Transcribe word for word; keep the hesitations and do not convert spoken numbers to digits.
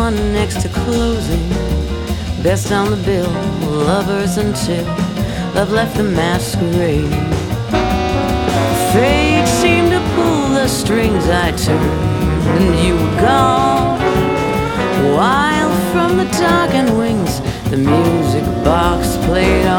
one next to closing, best on the bill, lovers until love left the masquerade. Fate seemed to pull the strings I turned, and you were gone. While from the darkened wings the music box played